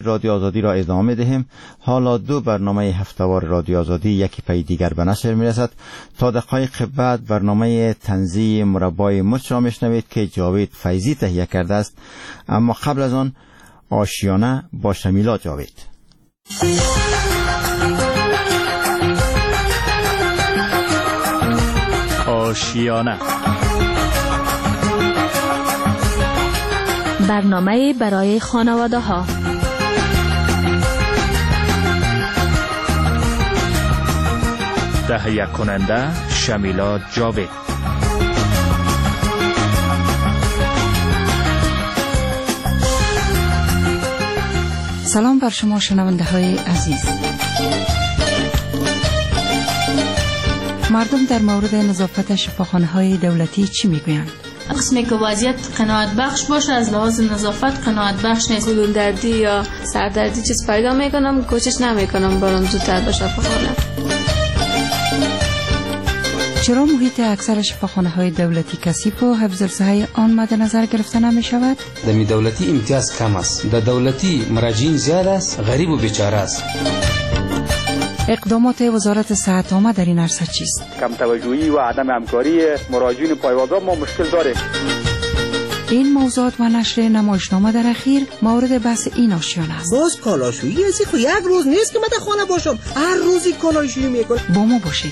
رادیو آزادی را ادامه دهیم. حالا 2 برنامه هفته‌وار رادیو آزادی یکی پی دیگر به نشر میرسد. تا دقایق بعد برنامه طنزی مربای مچ را میشنوید که جاوید فیضی تهیه کرده است، اما قبل از آن آشیانه با شمیلا جاوید. آشیانه، برنامه برای خانواده ها. تهیه کننده شمیلا جاوید. سلام بر شما شنونده های عزیز. مردم در مورد نظافت شفاخانه های دولتی چی میگویند؟ قسمی که وضعیت قناعت بخش باشه از لحاظ نظافت قناعت بخش نیست. گلون دردی یا سردردی چیز پیدا میکنم، کوشش نمیکنم برم زودتر به شفاخانه. چرا محیط اکثر شفاخانه های دولتی کثیف و حفظ الصحه آن مد نظر گرفته نمی شود؟ در دولتی امتیاز کم است، در دولتی مراجعین زیاد است، غریب و بیچاره است. اقدامات وزارت صحت عامه در این عرصه چیست؟ کم توجهی و عدم همکاری مراجعین پایه‌دار ما مشکل داره. این موضوعات و نشر نمایشنامه در اخیر مورد بحث این آشیانه است. باز کالاشویی از خو یک روز نیست که من در خانه باشم، هر روزی کالاشویی میکنم. با ما باشید.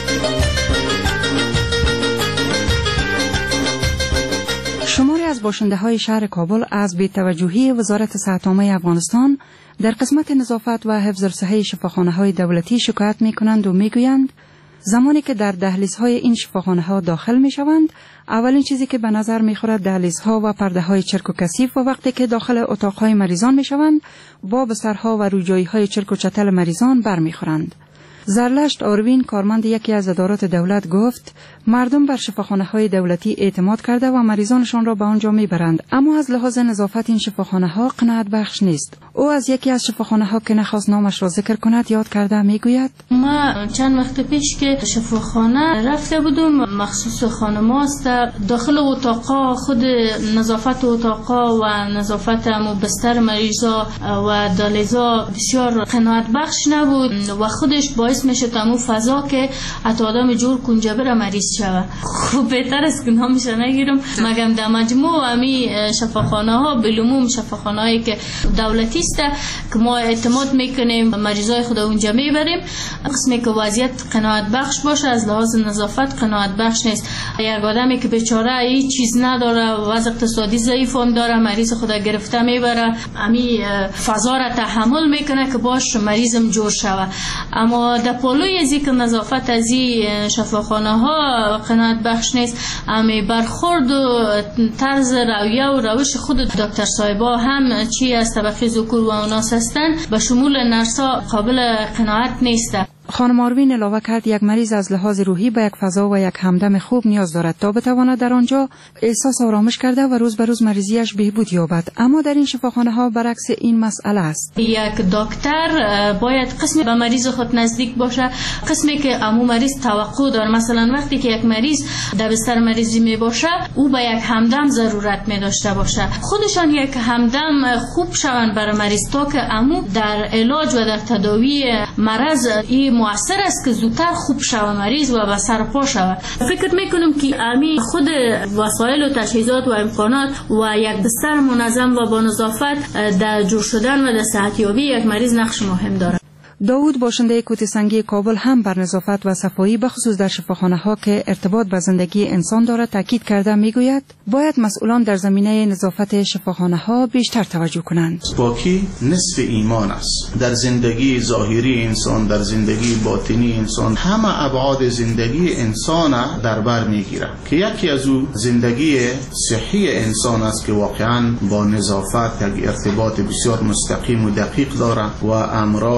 شماری از باشنده های شهر کابل از بی‌توجهی وزارت صحت عامه افغانستان در قسمت نظافت و حفظ الصحه شفاخانه های دولتی شکایت می کنند و می گویند زمانی که در دهلیزهای این شفاخانه ها داخل می شوند، اولین چیزی که به نظر می خورد دهلیزها و پرده های چرک و کثیف و وقتی که داخل اتاقهای مریضان می شوند با بسترها و روجایی های چرک و چتل مریضان بر می خورند. زرلشت آروین کارمند یکی از ادارات دولت گفت مردم بر شفاخانه های دولتی اعتماد کرده و مریضانشان را به آنجا میبرند، اما از لحاظ نظافت این شفاخانه ها قناعت بخش نیست. او از یکی از شفاخانه ها که نخواست نامش را ذکر کند یاد کرده میگوید ما چند وقت پیش که شفاخانه رفته بودم، مخصوص خانم‌هاست، داخل اتاقا خود نظافت اتاقا و نظافت بستر مریضا و دالیزا بسیار قناعت بخش نبود و خودش باعث میشه تمام فضا که حتی آدم جور کنجه بره مریض شوه. خوب بهتر است که نامش نگیرم، مگم در مجموع امی شفاخانه ها بالعموم شفاخانه هایی که دولتی است که ما اعتماد میکنیم مریضای خود اونجا میبریم. قسمی که وضعیت قناعت بخش باشه از لحاظ نظافت قناعت بخش نیست. یک آدمی که بیچاره هیچ چیز نداره، وضع اقتصادی ضعیف هم داره، مریض خود گرفته میبره، امی فضا را تحمل میکنه که باش مریضم جور شوه. اما در پالوی از که نظافت از این شفاخانه ها قناعت بخش نیست، امی برخورد و طرز رویه و روش خود دکتر صاحبا هم چی از طبقه ذکور و اناث هستند به شمول نرسا قابل قناعت نیست. خانم آروین علاوه کرد یک مریض از لحاظ روحی به یک فضا و یک همدم خوب نیاز دارد تا بتواند در آنجا احساس آرامش کرده و روز به روز مریضیش بهبود یابد، اما در این شفاخانه ها برعکس این مسئله است. یک دکتر باید قسمی به مریض خود نزدیک باشه، قسمی که امو مریض توقع داره. مثلا وقتی که یک مریض در بستر مریضی می باشه او به یک همدم ضرورت می داشته باشه، خودشان یک همدم خوب شوند برای مریض تا که امو در علاج و در تداوی مرض مؤثر است که زودتر خوب شوه مریض و به سر پا شوه. فکر میکنم که امی خود وسایل و تجهیزات و امکانات و یک بستر منظم و با نظافت در جور شدن و در صحتیابی یک مریض نقش مهم داره. داود باشنده کوته سنگی کابل هم بر نظافت و صفایی بخصوص در شفاخانه ها که ارتباط به زندگی انسان دارد تاکید کرده میگوید باید مسئولان در زمینه نظافت شفاخانه ها بیشتر توجه کنند. پاکی نصف ایمان است. در زندگی ظاهری انسان، در زندگی باطنی انسان، همه ابعاد زندگی انسان در بر میگیره که یکی از او زندگی صحی انسان است که واقعا با نظافت یک ارتباط بسیار مستقیم و دقیق داره و امراض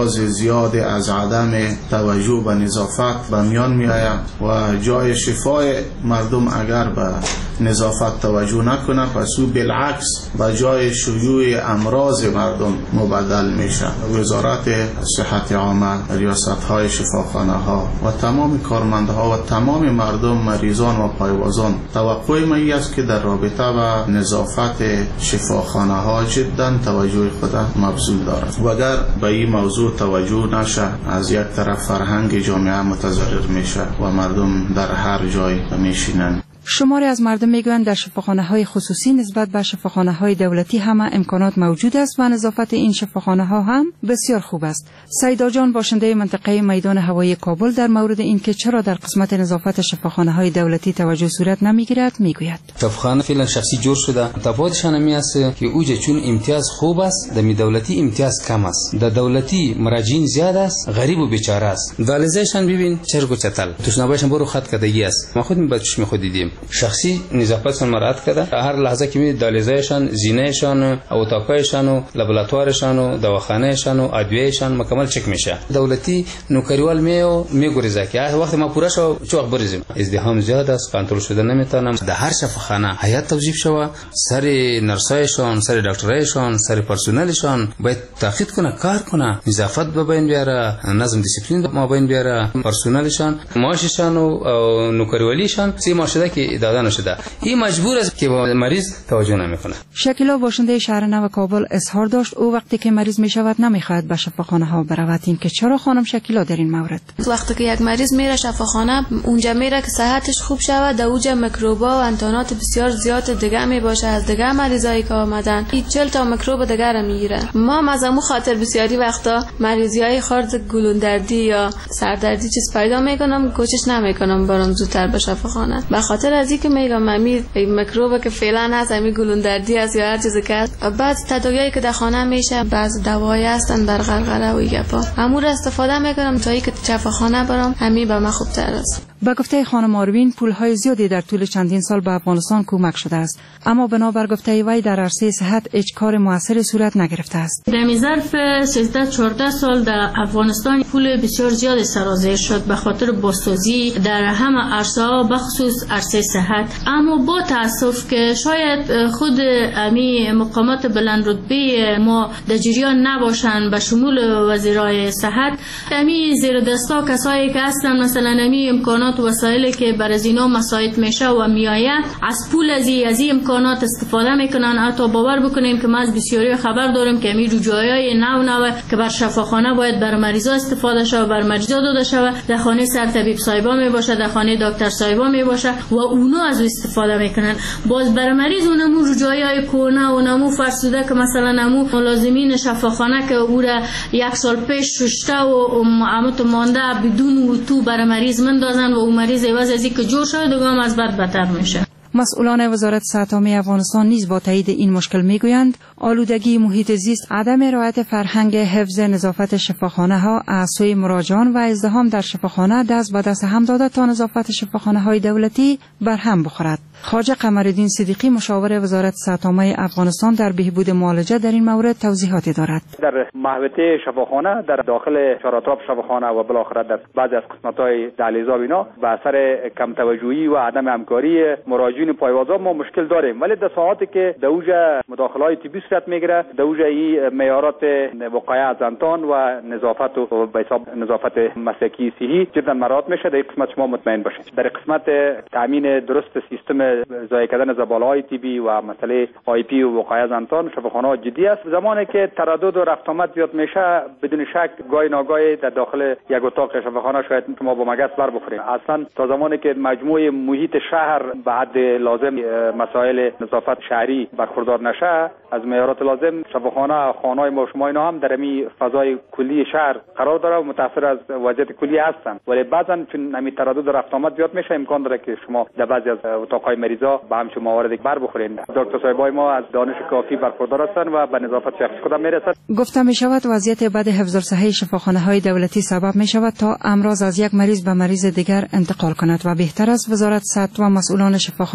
زیاد از عدم توجه به نظافت به میان می آید و جای شفای مردم اگر به نظافت توجه نکنه پس او بالعکس به جای شیوع امراض مردم مبدل میشه. وزارت صحت عامه، ریاست‌های شفاخانه ها و تمام کارمندها و تمام مردم، مریضان و پایوازان توقع ما است که در رابطه با نظافت شفاخانه ها جدا توجه خود مبذول دارد و اگر به این موضوع توجه نشه از یک طرف فرهنگ جامعه متضرر میشه و مردم در هر جای میشینند. شماری از مردم میگویند در شفاخانه‌های خصوصی نسبت به شفاخانه‌های دولتی همه امکانات موجود است و نظافت این شفاخانه‌ها هم بسیار خوب است. سیدا جان باشنده منطقه میدان هوایی کابل در مورد اینکه چرا در قسمت نظافت شفاخانه‌های دولتی توجه صورت نمیگیرد میگوید. شفاخانه فعلا شخصی جور شده. تفاوتشان همی است که اوجه چون امتیاز خوب است، در دولتی امتیاز کم است. در دولتی مراجعین زیاد است، غریب و بیچاره است. دالیزشان ببین چرگو چتل. تشنابشان برو خط کدگی است. ما خود به چشم خود دیدیم. شخصی نظافتشان مراعات کرده. هر لحظه که می دالیزایشان، زینهشان، اتاقایشان و لابراتوارشان و دواخانهشان و ادویهشان مکمل چک میشه. دولتی نوکریوال میگوریزه که وقتی ما پورا شو چوق بریزیم. ازدحام زیاد است، کنترل شده نمیتونم. در هر شفاخانه هیئت توظیف شوه، سر نرسایشان، سر دکترایشان، سر پرسنلشان باید تاکید کنه، کار کنه، نظافت ببین بیاره، نظم دیسیپلین ببین بیاره، پرسنلشان، معاششان و نوکریوالیشان سی ماشده که داده نشده. این مجبور است که با مریض توجه نمیکنه. شکیلا باشنده شهر نو کابل اظهار داشت او وقتی که مریض میشود نمیخواهد به شفاخانه ها برود. این که چرا خانم شکیلا در این مورد؟ وقتی که یک مریض میره شفاخانه اونجا میره که صحتش خوب شود، در اونجا میکروبا و انتانات بسیار زیاد دیگه میباشه از دیگه مریضایی که آمدن. 40 تا میکروب دیگه را میگیره. ما مزمو خاطر بسیاری وقتا مریضیای خرد گلوندردی یا سردردی چیز پیدا میکنم، کوشش نمیکنم برام زودتر به شفاخانه. به خاطر از اینکه میگم ممی میکروب که فعلا هست، همین گلوندردی است یا هر چیزی که بعد تداویایی که در خانه میشه، بعض دوایی هستن بر غرغره و گپا، امور استفاده میکنم تا اینکه شفاخانه برام همین به من خوبتر است. با گفته خانم آروین پولهای زیادی در طول چندین سال به افغانستان کمک شده است، اما بنابر گفته وی در عرصه صحت هیچ کار موثری صورت نگرفته است. در ظرف 13-14 سال در افغانستان پول بسیار زیاد سرازیر شد به خاطر بازسازی در همه عرصه‌ها، بخصوص عرصه صحت. اما با تاسف که شاید خود امی مقامات بلند رتبه ما در جریان نباشند، به شمول وزیرای صحت، امی زیر دستا کسایی که هستن مثلا امی امکانات و وسایلی که بر از اینا مساعد میشه و میآید از پول از این امکانات استفاده میکنن. حتی باور بکنین که ما از بسیاری خبر داریم که امی رجوعای نو که بر شفاخانه باید بر مریضا استفاده شود، بر مریضا داده شود، در خانه سرطبیب صاحبا می باشه، در خانه دکتر صاحبا می باشه و اونا از استفاده میکنن. باز بر مریض اونمو رجوعای کونه و اونمو فرسوده که مثلا نمو ملازمین شفاخانه که او را 1 سال پیش ششته و عمت مانده بدون تو بر مریض مندازن و مریض عوض از اینکه جور شده دوام از بد بدتر میشه. مسئولان وزارت صحت عامه افغانستان نیز با تایید این مشکل میگویند آلودگی محیط زیست، عدم رعایت فرهنگ حفظ نظافت شفاخانه ها از سوی مراجعان و ازدحام در شفاخانه دست به دست هم داده تا نظافت شفاخانه های دولتی بر هم بخورد. خواجه قمرالدین صدیقی مشاور وزارت صحت عامه افغانستان در بهبود معالجه در این مورد توضیحاتی دارد. در محوطه شفاخانه، در داخل چهارطرف شفاخانه و بالاخره در بعضی از قسمت‌های دهلیزها اینا به اثر کم توجهی و عدم همکاری مراجعین پایوازا ما مشکل داریم. ولی در ساعاتی که دوجه مداخله‌های طبی صورت میگیره، دوجه این معیارات وقایع از انتان و نظافت و به حساب نظافت مسلکی صحی جدا مراعات میشه. در قسمت شما مطمئن باشید. در قسمت تامین درست سیستم ضایع کردن زباله‌های طبی و مسئله آی پی و وقایع از انتان شفاخانه‌ها جدی است. زمانی که تردد و رفت آمد زیاد میشه، بدون شک گاهی ناگاهی در داخل یک اتاق شفاخانه شاید شما با مگس بر بخورید. اصلا تا زمانی که مجموعه محیط شهر به حد لازم مسائل نظافت شهری برخوردار نشه، از معیارات لازم شفاخانه، خانه‌های ما شما اینا هم در می فضای کلی شهر قرار داره و متأثر از وضعیت کلی هستن. ولی بعضا چون همین تردد و رفت آمد زیاد میشه، امکان داره که شما در بعضی از اتاق‌های مریضا به همچون موارد بر بخورین. دکتر صاحبای ما از دانش کافی برخوردار هستند و به نظافت شخصی خود میرسد. گفته می شود وضعیت بد حفظ الصحه شفاخانه‌های دولتی سبب می شود تا امراض از یک مریض به مریض دیگر انتقال کند و بهتر است وزارت صحت و مسئولان شفاخانه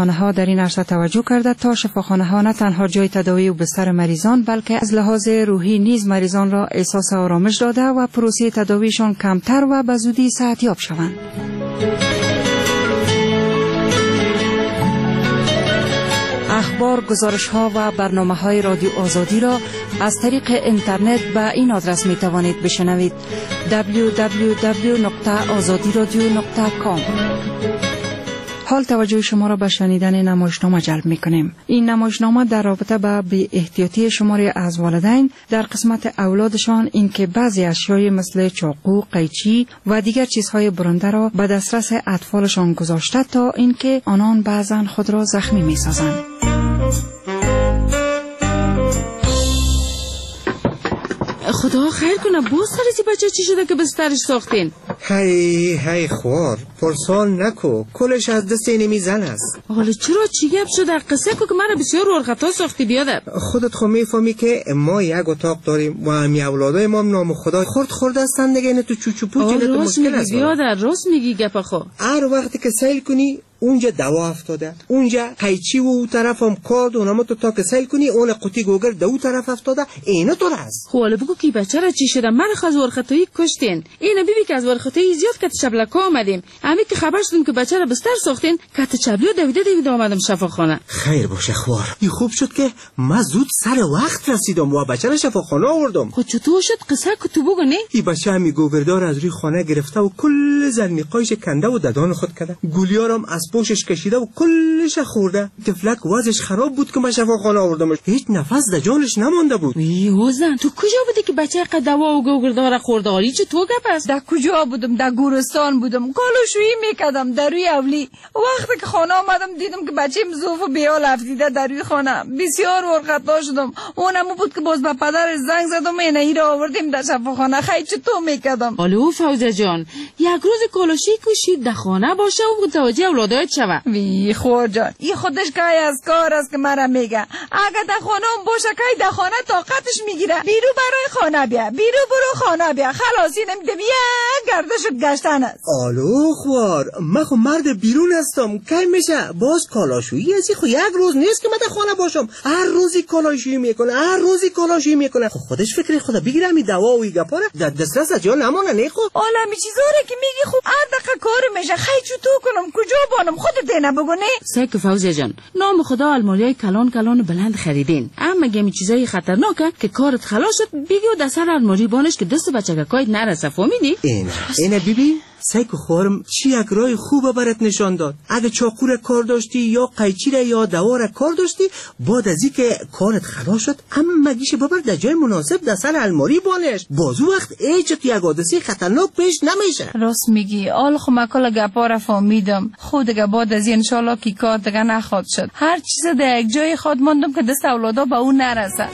شفاخانه ها در این عرصه توجه کرده تا شفاخانه ها نه تنها جای تداوی و بستر مریضان بلکه از لحاظ روحی نیز مریضان را احساس آرامش داده و پروسه تداویشان کمتر و به زودی صحتیاب شوند. اخبار، گزارش‌ها و برنامه‌های رادیو آزادی را از طریق اینترنت به این آدرس می‌توانید بشنوید: www.azadiradio.com. حال توجه شما را به شنیدن نمایشنامه جلب می‌کنیم. این نمایشنامه در رابطه با بی احتیاطی شماری از والدین در قسمت اولادشان اینکه بعضی اشیای مثل چاقو، قیچی و دیگر چیزهای برنده را به دسترس اطفالشان گذاشته تا اینکه آنان بعضاً خود را زخمی می‌سازند. خدا خیر کنه، باز سرزی بچه چی شده که بسترش ساختین؟ هی خوار پرسال نکو، کلش از دست اینمی زن است. حالا چرا چی گپ شده؟ قصه کو که من بسیار ورخطا ساختی بیادر. خودت خو میفهمی که ما یک اتاق داریم و همی اولادای ما نام خدا خورد هستن دیگه، نه تو چوچو پوچ نه تو مشکل است. بیادر راست میگی گپ خو. هر وقتی که سیل کنی اونجا دوا افتاده، اونجا قیچی و اون طرف هم کارد، اونم تو تا که سیل کنی اون قوطی گوگر دو طرف افتاده، اینو تو هست. حالا بگو کی بچه را چی شده؟ من خواز ورخطایی کشتین. اینو ببین که از ورخطایی زیاد کت شبلکا آمدیم. همین که خبر شدیم که بچه را بستر ساختین، کت چبلی دویده آمدم شفاخانه. خیر باشه خوار. این خوب شد که من زود سر وقت رسیدم و بچه را شفاخانه آوردم. خود چطور شد؟ قصه که تو بگو نه؟ این بچه همی گوگردار از روی خانه گرفته و کل زلمیقایش کنده و ددان خود کرده. گولیارم از پوشش کشیده و کلش خورده. تفلک وضعش خراب بود که من شفاخانه آوردمش. هیچ نفس در جانش نمانده بود. یوزن تو کجا بودی که بچه قد دوا و گوگردار خورده؟ حالی چه تو گپ است؟ در کجا بودم؟ در گورستان بودم، کالوشویی میکردم در روی اولی. وقتی که خانه آمدم دیدم که بچه‌م ضعف و بیال افتیده در روی خانه. بسیار ورخطا شدم. اونم بود که باز به پدر زنگ زدم اینایی را آوردیم در شفاخانه. خیلی چطور میکردم؟ حالا فوزه جان یک روز کالوشی کشید در خانه باشه و متوجه اولادایت شوه. وی خور جان این خودش کای از کار است که مرا میگه. اگه در خانه باشه کای در خانه طاقتش میگیره. بیرو برای خانه بیا، بیرو برو خانه بیا، خلاصی نمیدم یک گردش گشتن است. آلو خوار من خو مرد بیرون هستم، کی میشه باز کالاشویی ازی خو یک روز نیست که من در خانه باشم. هر روزی کالاشویی میکنه، هر روزی کالاشویی میکنه. خودش فکر خدا بگیره می دوا و گپا در دسترس از جا نمونه. نه خو عالمی چیزاره که میگی خوب هر دقیقه کار میشه. خیلی چطور کنم کجا بانم خودت دینا بگو نه. سک فوزه جان نام خدا الماریای کلان بلند خریدین، اما گمی چیزای خطرناکه که کارت خلاص شد بگو در سر الماری بانش که دست بچگکایت نرسه. فهمیدی؟ اینه بیبی سایکو خورم چی یک رای خوبه برات نشان داد. اگه چاقو را کار داشتی یا قیچی را یا دوا را کار داشتی، بعد از اینکه کارت خلاص شد اما مگیش ببر در جای مناسب در سر الماری بانش. بازو وقت ایچت یک حادثه خطرناک پیش نمیشه. راست میگی. آل خو مکل گپا را فهمیدم. خود دیگه بعد از این انشالله کی کار دیگه نخواد شد. هر چیز در یک جای خود ماندم که دست اولادا به اون نرسه.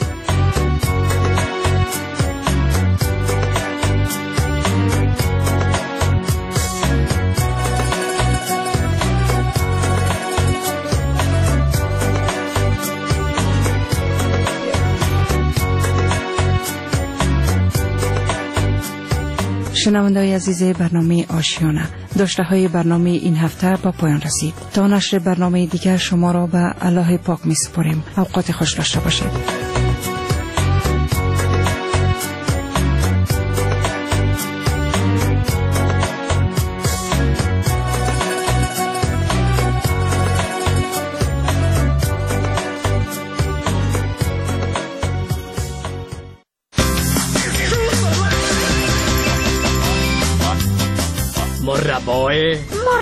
شنونده‌های عزیز برنامه آشیانه، داشته‌های برنامه این هفته با پایان رسید. تا نشر برنامه دیگر شما را به الله پاک می‌سپاریم. اوقات خوش داشته باشید. مربای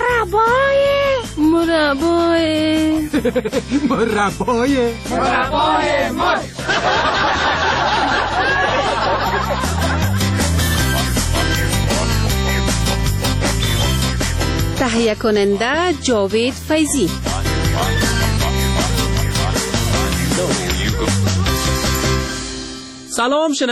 تهیه کننده جاوید فیضی. سلام